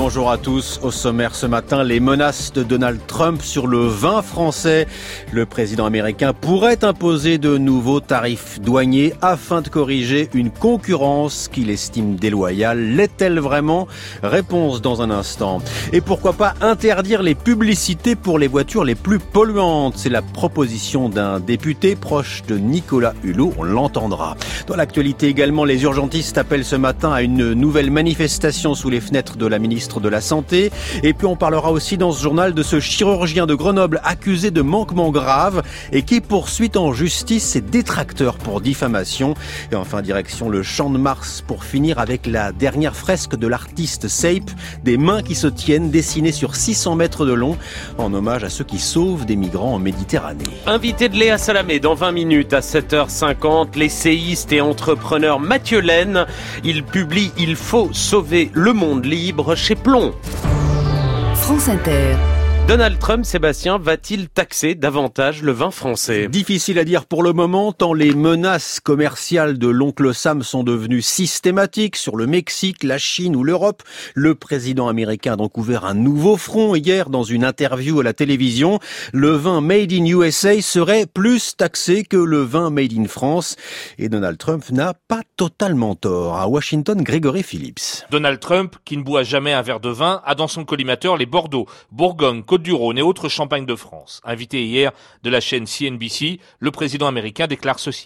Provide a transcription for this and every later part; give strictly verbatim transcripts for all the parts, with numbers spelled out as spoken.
bonjour à tous. Au sommaire ce matin, les menaces de Donald Trump sur le vin français. Le président américain pourrait imposer de nouveaux tarifs douaniers afin de corriger une concurrence qu'il estime déloyale. L'est-elle vraiment ? Réponse dans un instant. Et pourquoi pas interdire les publicités pour les voitures les plus polluantes ? C'est la proposition d'un député proche de Nicolas Hulot. On l'entendra. Dans l'actualité également, les urgentistes appellent ce matin à une nouvelle manifestation sous les fenêtres de la ministre de la Santé. Et puis on parlera aussi dans ce journal de ce chirurgien de Grenoble accusé de manquements graves et qui poursuit en justice ses détracteurs pour diffamation. Et enfin, direction le Champ de Mars pour finir avec la dernière fresque de l'artiste Sape, des mains qui se tiennent dessinées sur six cents mètres de long, en hommage à ceux qui sauvent des migrants en Méditerranée. Invité de Léa Salamé dans vingt minutes à sept heures cinquante, l'essayiste et entrepreneur Mathieu Laine. Il publie « Il faut sauver le monde libre » chez Plomb. France Inter. Donald Trump, Sébastien, va-t-il taxer davantage le vin français ? Difficile à dire pour le moment, tant les menaces commerciales de l'oncle Sam sont devenues systématiques sur le Mexique, la Chine ou l'Europe. Le président américain a donc ouvert un nouveau front hier dans une interview à la télévision. Le vin Made in U S A serait plus taxé que le vin Made in France. Et Donald Trump n'a pas totalement tort. À Washington, Grégory Phillips. Donald Trump, qui ne boit jamais un verre de vin, a dans son collimateur les Bordeaux, Bourgogne, Côte-du-Rhône et autres champagnes de France. Invité hier de la chaîne C N B C, le président américain déclare ceci.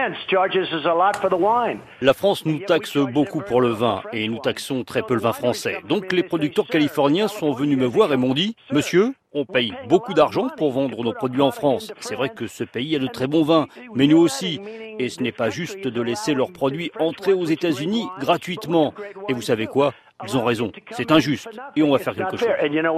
La France nous taxe beaucoup pour le vin et nous taxons très peu le vin français. Donc les producteurs californiens sont venus me voir et m'ont dit « Monsieur, on paye beaucoup d'argent pour vendre nos produits en France. C'est vrai que ce pays a de très bons vins, mais nous aussi. Et ce n'est pas juste de laisser leurs produits entrer aux États-Unis gratuitement. Et vous savez quoi ? Ils ont raison, c'est injuste et on va faire quelque chose. »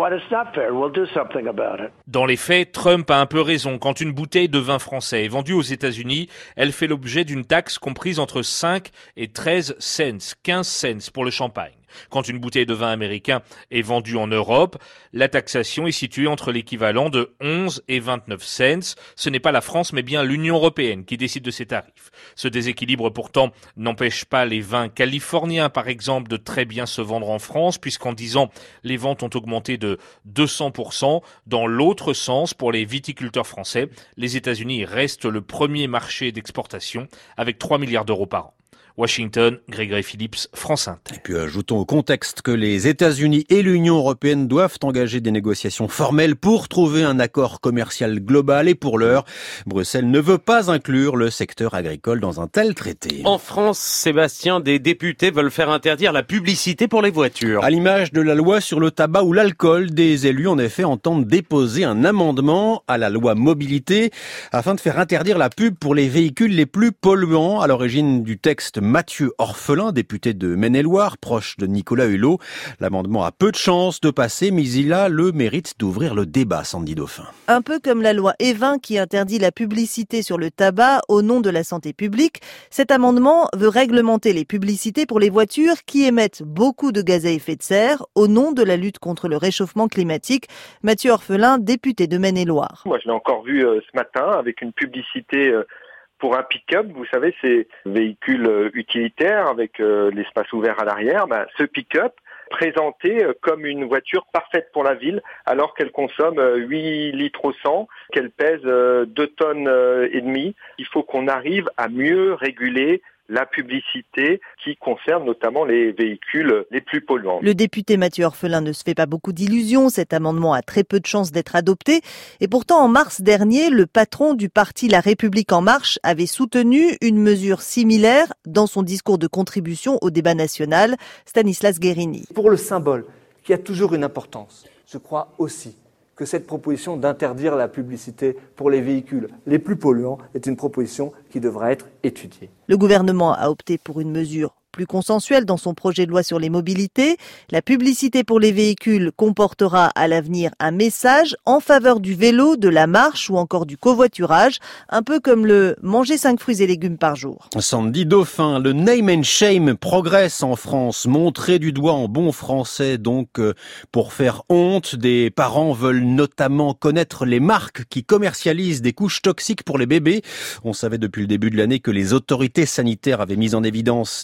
Dans les faits, Trump a un peu raison. Quand une bouteille de vin français est vendue aux États-Unis, elle fait l'objet d'une taxe comprise entre cinq et treize cents, quinze cents pour le champagne. Quand une bouteille de vin américain est vendue en Europe, la taxation est située entre l'équivalent de onze et vingt-neuf cents. Ce n'est pas la France, mais bien l'Union européenne qui décide de ces tarifs. Ce déséquilibre, pourtant, n'empêche pas les vins californiens, par exemple, de très bien se vendre en France, puisqu'en dix ans, les ventes ont augmenté de deux cents pour cent. Dans l'autre sens, pour les viticulteurs français, les États-Unis restent le premier marché d'exportation, avec trois milliards d'euros par an. Washington, Grégory Phillips, France Inter. Et puis ajoutons au contexte que les États-Unis et l'Union européenne doivent engager des négociations formelles pour trouver un accord commercial global. Et pour l'heure, Bruxelles ne veut pas inclure le secteur agricole dans un tel traité. En France, Sébastien, des députés veulent faire interdire la publicité pour les voitures. À l'image de la loi sur le tabac ou l'alcool, des élus en effet entendent déposer un amendement à la loi mobilité afin de faire interdire la pub pour les véhicules les plus polluants. À l'origine du texte, Mathieu Orphelin, député de Maine-et-Loire, proche de Nicolas Hulot. L'amendement a peu de chances de passer, mais il a le mérite d'ouvrir le débat, Sandy Dauphin. Un peu comme la loi Evin qui interdit la publicité sur le tabac au nom de la santé publique, cet amendement veut réglementer les publicités pour les voitures qui émettent beaucoup de gaz à effet de serre au nom de la lutte contre le réchauffement climatique. Mathieu Orphelin, député de Maine-et-Loire. Moi, je l'ai encore vu euh, ce matin avec une publicité euh, pour un pick-up. Vous savez, c'est un véhicule euh, utilitaire avec euh, l'espace ouvert à l'arrière. Ben, ce pick-up présenté euh, comme une voiture parfaite pour la ville, alors qu'elle consomme euh, huit litres au cent, qu'elle pèse euh, deux tonnes euh, et demie. Il faut qu'on arrive à mieux réguler la publicité qui concerne notamment les véhicules les plus polluants. Le député Mathieu Orphelin ne se fait pas beaucoup d'illusions. Cet amendement a très peu de chances d'être adopté. Et pourtant, en mars dernier, le patron du parti La République En Marche avait soutenu une mesure similaire dans son discours de contribution au débat national. Stanislas Guérini. Pour le symbole, qui a toujours une importance, je crois aussi que cette proposition d'interdire la publicité pour les véhicules les plus polluants est une proposition qui devra être étudiée. Le gouvernement a opté pour une mesure plus consensuelle dans son projet de loi sur les mobilités. La publicité pour les véhicules comportera à l'avenir un message en faveur du vélo, de la marche ou encore du covoiturage, un peu comme le manger cinq fruits et légumes par jour. Sandy Dauphin, le name and shame progresse en France, montré du doigt en bon français donc euh, pour faire honte. Des parents veulent notamment connaître les marques qui commercialisent des couches toxiques pour les bébés. On savait depuis le début de l'année que les autorités sanitaires avaient mis en évidence des traces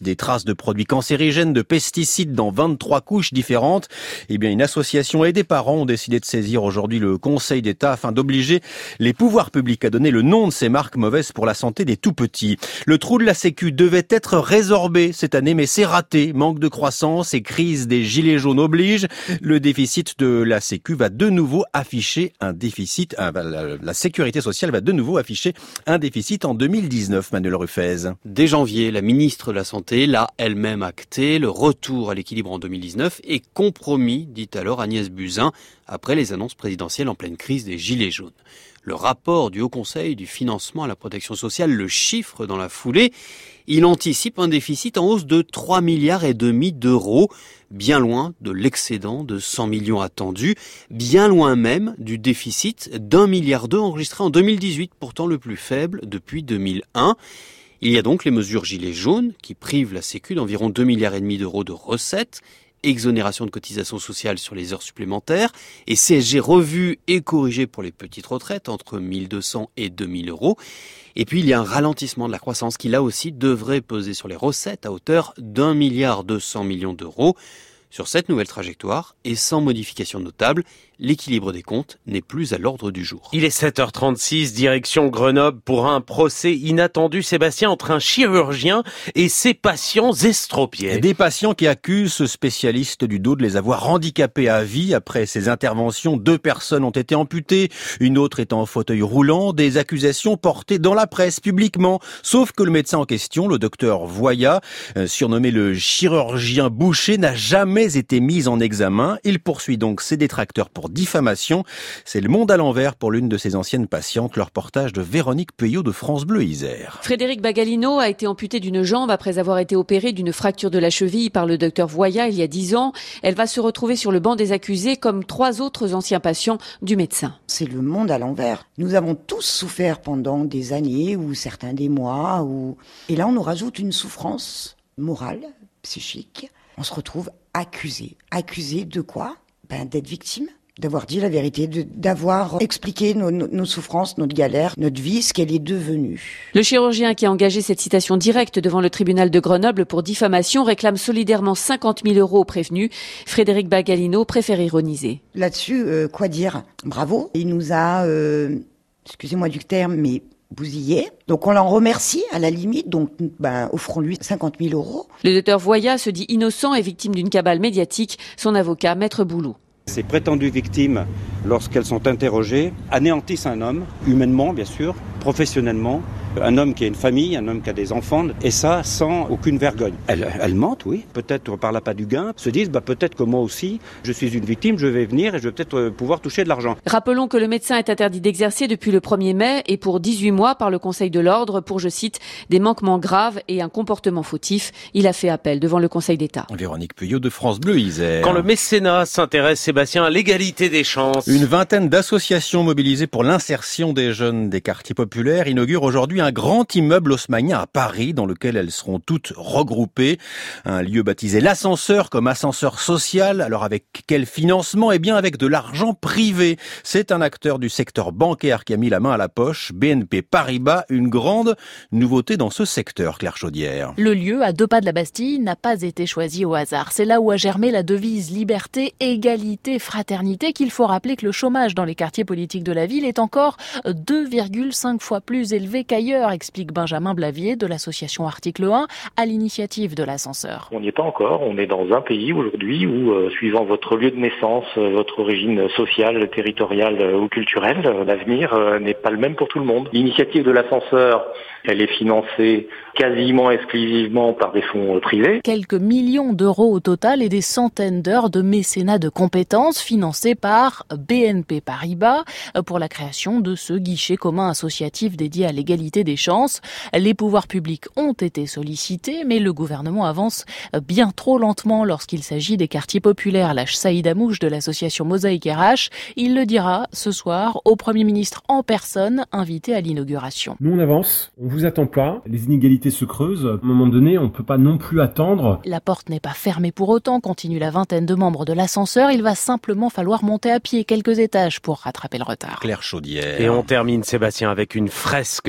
traces de produits cancérigènes, de pesticides dans vingt-trois couches différentes. Eh bien, une association et des parents ont décidé de saisir aujourd'hui le Conseil d'État afin d'obliger les pouvoirs publics à donner le nom de ces marques mauvaises pour la santé des tout-petits. Le trou de la Sécu devait être résorbé cette année, mais c'est raté. Manque de croissance et crise des gilets jaunes oblige. Le déficit de la Sécu va de nouveau afficher un déficit. La sécurité sociale va de nouveau afficher un déficit en deux mille dix-neuf, Manuel Rufez. Dès janvier, la ministre de la Santé l'a elle-même acté. Le retour à l'équilibre en deux mille dix-neuf est compromis, dit alors Agnès Buzyn, après les annonces présidentielles en pleine crise des gilets jaunes. Le rapport du Haut Conseil du financement à la protection sociale le chiffre dans la foulée. Il anticipe un déficit en hausse de trois milliards et demi d'euros, bien loin de l'excédent de cent millions attendu, bien loin même du déficit d'un milliard deux enregistré en deux mille dix-huit, pourtant le plus faible depuis deux mille un. Il y a donc les mesures gilets jaunes qui privent la Sécu d'environ deux milliards et demi d'euros de recettes, exonération de cotisations sociales sur les heures supplémentaires et C S G revue et corrigée pour les petites retraites entre mille deux cents et deux mille euros. Et puis il y a un ralentissement de la croissance qui là aussi devrait peser sur les recettes à hauteur d'un milliard deux cents millions d'euros. Sur cette nouvelle trajectoire, et sans modification notable, l'équilibre des comptes n'est plus à l'ordre du jour. Il est sept heures trente-six, direction Grenoble pour un procès inattendu, Sébastien, entre un chirurgien et ses patients estropiés. Des patients qui accusent ce spécialiste du dos de les avoir handicapés à vie. Après ces interventions, deux personnes ont été amputées, une autre est en fauteuil roulant. Des accusations portées dans la presse publiquement. Sauf que le médecin en question, le docteur Voya, surnommé le chirurgien boucher, n'a jamais été mis en examen. Il poursuit donc ses détracteurs pour diffamation. C'est le monde à l'envers pour l'une de ses anciennes patientes. Le reportage de Véronique Peuillot de France Bleu Isère. Frédéric Bagalino a été amputé d'une jambe après avoir été opéré d'une fracture de la cheville par le docteur Voya il y a dix ans. Elle va se retrouver sur le banc des accusés comme trois autres anciens patients du médecin. C'est le monde à l'envers. Nous avons tous souffert pendant des années ou certains des mois. Ou... Et là, on nous rajoute une souffrance morale, psychique. On se retrouve accusé. Accusé de quoi ? Ben, d'être victime, d'avoir dit la vérité, de, d'avoir expliqué nos, nos, nos souffrances, notre galère, notre vie, ce qu'elle est devenue. Le chirurgien qui a engagé cette citation directe devant le tribunal de Grenoble pour diffamation réclame solidairement cinquante mille euros aux prévenus. Frédéric Bagalino préfère ironiser. Là-dessus, euh, quoi dire ? Bravo. Il nous a, euh, excusez-moi du terme, mais... bousillé. Donc on l'en remercie à la limite, donc ben, offrons-lui cinquante mille euros. Le docteur Voya se dit innocent et victime d'une cabale médiatique. Son avocat, Maître Boulou. Ces prétendues victimes, lorsqu'elles sont interrogées, anéantissent un homme, humainement bien sûr, professionnellement, un homme qui a une famille, un homme qui a des enfants, et ça sans aucune vergogne. Elles, elles mentent, oui, peut-être par l'appât du gain, se disent bah, peut-être que moi aussi, je suis une victime, je vais venir et je vais peut-être pouvoir toucher de l'argent. Rappelons que le médecin est interdit d'exercer depuis le premier mai et pour dix-huit mois par le Conseil de l'Ordre pour, je cite, des manquements graves et un comportement fautif. Il a fait appel devant le Conseil d'État. Véronique Peuillot de France Bleu Isère. Quand le mécénat s'intéresse, Sébastien, à l'égalité des chances. Une vingtaine d'associations mobilisées pour l'insertion des jeunes des quartiers populaires inaugurent aujourd'hui un grand immeuble haussmannien à Paris dans lequel elles seront toutes regroupées. Un lieu baptisé l'ascenseur comme ascenseur social. Alors avec quel financement ? Eh bien avec de l'argent privé. C'est un acteur du secteur bancaire qui a mis la main à la poche. B N P Paribas, une grande nouveauté dans ce secteur, Claire Chaudière. Le lieu, à deux pas de la Bastille, n'a pas été choisi au hasard. C'est là où a germé la devise liberté, égalité, fraternité, qu'il faut rappeler que le chômage dans les quartiers politiques de la ville est encore deux virgule cinq fois plus élevé qu'ailleurs, explique Benjamin Blavier de l'association Article un, à l'initiative de l'ascenseur. On n'y est pas encore, on est dans un pays aujourd'hui où, euh, suivant votre lieu de naissance, euh, votre origine sociale, territoriale euh, ou culturelle, euh, l'avenir euh, n'est pas le même pour tout le monde. L'initiative de l'ascenseur, elle est financée quasiment exclusivement par des fonds privés. Quelques millions d'euros au total et des centaines d'heures de mécénat de compétences financés par B N P Paribas pour la création de ce guichet commun associatif dédié à l'égalité des chances. Les pouvoirs publics ont été sollicités, mais le gouvernement avance bien trop lentement lorsqu'il s'agit des quartiers populaires, lâche Saïd Amouche de l'association Mosaïque R H. Il le dira ce soir au Premier ministre en personne, invité à l'inauguration. Nous on avance, on vous attend pas, les inégalités se creusent. À un moment donné, on ne peut pas non plus attendre. La porte n'est pas fermée pour autant, continue la vingtaine de membres de l'ascenseur. Il va simplement falloir monter à pied quelques étages pour rattraper le retard. Claire Chaudière. Et on termine, Sébastien, avec une fresque géante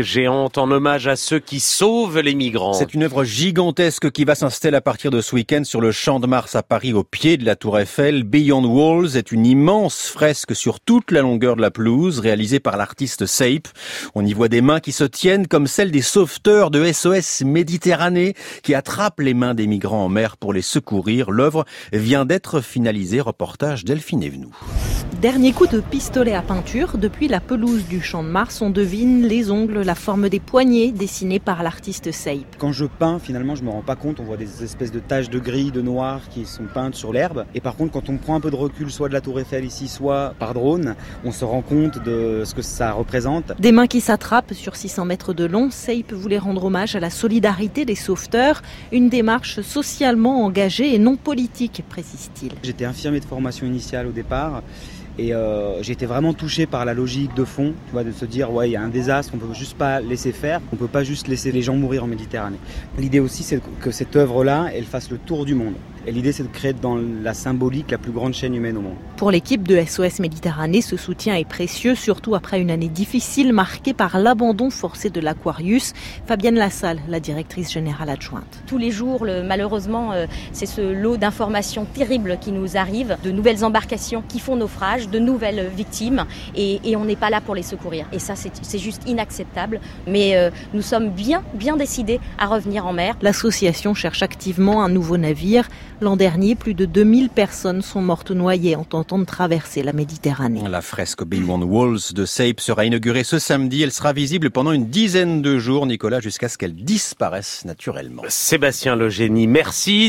géante en hommage à ceux qui sauvent les migrants. C'est une œuvre gigantesque qui va s'installer à partir de ce week-end sur le Champ de Mars à Paris, au pied de la Tour Eiffel. Beyond Walls est une immense fresque sur toute la longueur de la pelouse, réalisée par l'artiste Sape. On y voit des mains qui se tiennent comme celles des sauveteurs de S O S Méditerranée qui attrapent les mains des migrants en mer pour les secourir. L'œuvre vient d'être finalisée. Reportage Delphine Evenou. Dernier coup de pistolet à peinture. Depuis la pelouse du Champ de Mars, on devine les ongles, la forme des poignets dessinés par l'artiste Sape. Quand je peins, finalement, je me rends pas compte. On voit des espèces de taches de gris, de noir qui sont peintes sur l'herbe. Et par contre, quand on prend un peu de recul, soit de la Tour Eiffel ici, soit par drone, on se rend compte de ce que ça représente. Des mains qui s'attrapent sur six cents mètres de long. Sape voulait rendre hommage à la solidarité des sauveteurs. Une démarche socialement engagée et non politique, précise-t-il. J'étais infirmier de formation initiale au départ. Et euh, j'ai été vraiment touché par la logique de fond, tu vois, de se dire ouais, il y a un désastre, on peut juste pas laisser faire, on peut pas juste laisser les gens mourir en Méditerranée. L'idée aussi, c'est que cette œuvre-là, elle fasse le tour du monde. Et l'idée, c'est de créer dans la symbolique la plus grande chaîne humaine au monde. Pour l'équipe de S O S Méditerranée, ce soutien est précieux, surtout après une année difficile marquée par l'abandon forcé de l'Aquarius. Fabienne Lassalle, la directrice générale adjointe. Tous les jours, le, malheureusement, euh, c'est ce lot d'informations terribles qui nous arrive, de nouvelles embarcations qui font naufrage, de nouvelles victimes, et, et on n'est pas là pour les secourir. Et ça, c'est, c'est juste inacceptable. Mais euh, nous sommes bien, bien décidés à revenir en mer. L'association cherche activement un nouveau navire. L'an dernier, plus de deux mille personnes sont mortes noyées en tentant de traverser la Méditerranée. La fresque Beyond Walls de Sape sera inaugurée ce samedi. Elle sera visible pendant une dizaine de jours, Nicolas, jusqu'à ce qu'elle disparaisse naturellement. Sébastien Legénie, merci.